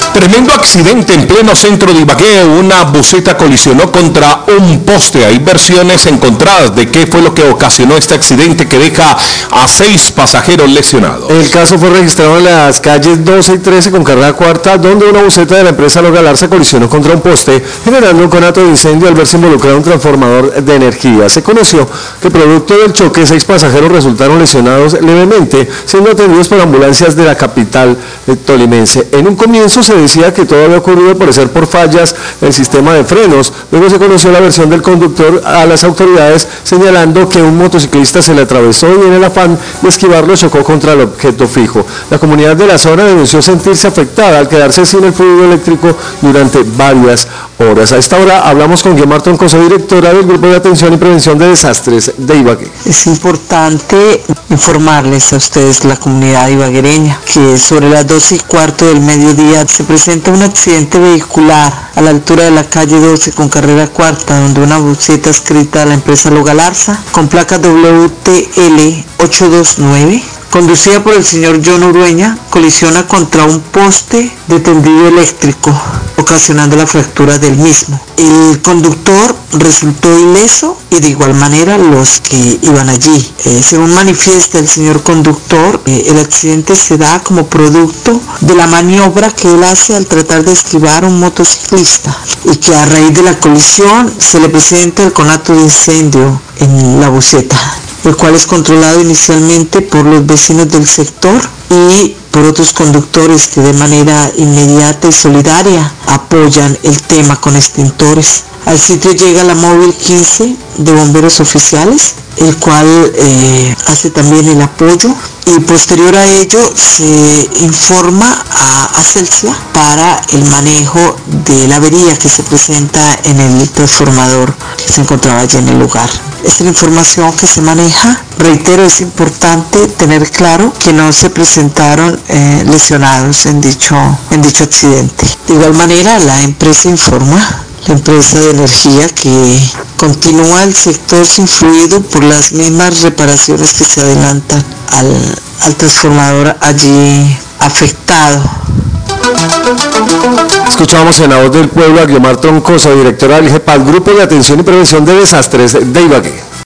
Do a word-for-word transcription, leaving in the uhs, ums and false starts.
Tremendo accidente en pleno centro de Ibagué. Una buseta colisionó contra un poste. Hay versiones encontradas de qué fue lo que ocasionó este accidente que deja a seis pasajeros lesionados. El caso fue registrado en las calles doce y trece con carrera cuarta, donde una buseta de la empresa Lo Galarza colisionó contra un poste, generando un conato de incendio al verse involucrado un transformador de energía. Se conoció que producto del choque, seis pasajeros resultaron lesionados levemente, siendo atendidos por ambulancias de la capital tolimense. En un comienzo se decía que todo había ocurrido por ser por fallas del sistema de frenos. Luego se conoció la versión del conductor a las autoridades, señalando que un motociclista se le atravesó y en el afán de esquivarlo chocó contra el objeto fijo. La comunidad de la zona denunció sentirse afectada al quedarse sin el fluido eléctrico durante varias horas. A esta hora hablamos con Guiomar Troncoso, directora del Grupo de Atención y Prevención de Desastres de Ibagué. Es importante informarles a ustedes, la comunidad ibaguereña, que sobre las doce y cuarto del mediodía se presenta un accidente vehicular a la altura de la calle doce con carrera cuarta, donde una buseta escrita a la empresa Lo Galarza con placa W T L ocho dos nueve, conducida por el señor John Urueña, colisiona contra un poste de tendido eléctrico, ocasionando la fractura del mismo. El conductor resultó ileso y de igual manera los que iban allí. Eh, según manifiesta el señor conductor, eh, el accidente se da como producto de la maniobra que él hace al tratar de esquivar a un motociclista y que a raíz de la colisión se le presenta el conato de incendio en la buseta, el cual es controlado inicialmente por los vecinos del sector y por otros conductores que de manera inmediata y solidaria apoyan el tema con extintores. Al sitio llega la móvil quince de bomberos oficiales, el cual eh, hace también el apoyo, y posterior a ello se informa a, a Celsia para el manejo de la avería que se presenta en el transformador que se encontraba allí en el lugar. Esta es la información que se maneja. Reitero, es importante tener claro que no se presentaron eh, lesionados en dicho, en dicho accidente. De igual manera, la empresa informa, la empresa de energía, que continúa el sector sin fluido por las mismas reparaciones que se adelantan al, al transformador allí afectado. Escuchamos en la voz del pueblo a Guiomar Troncoso, directora del GEPAD, Grupo de Atención y Prevención de Desastres de Ibagué.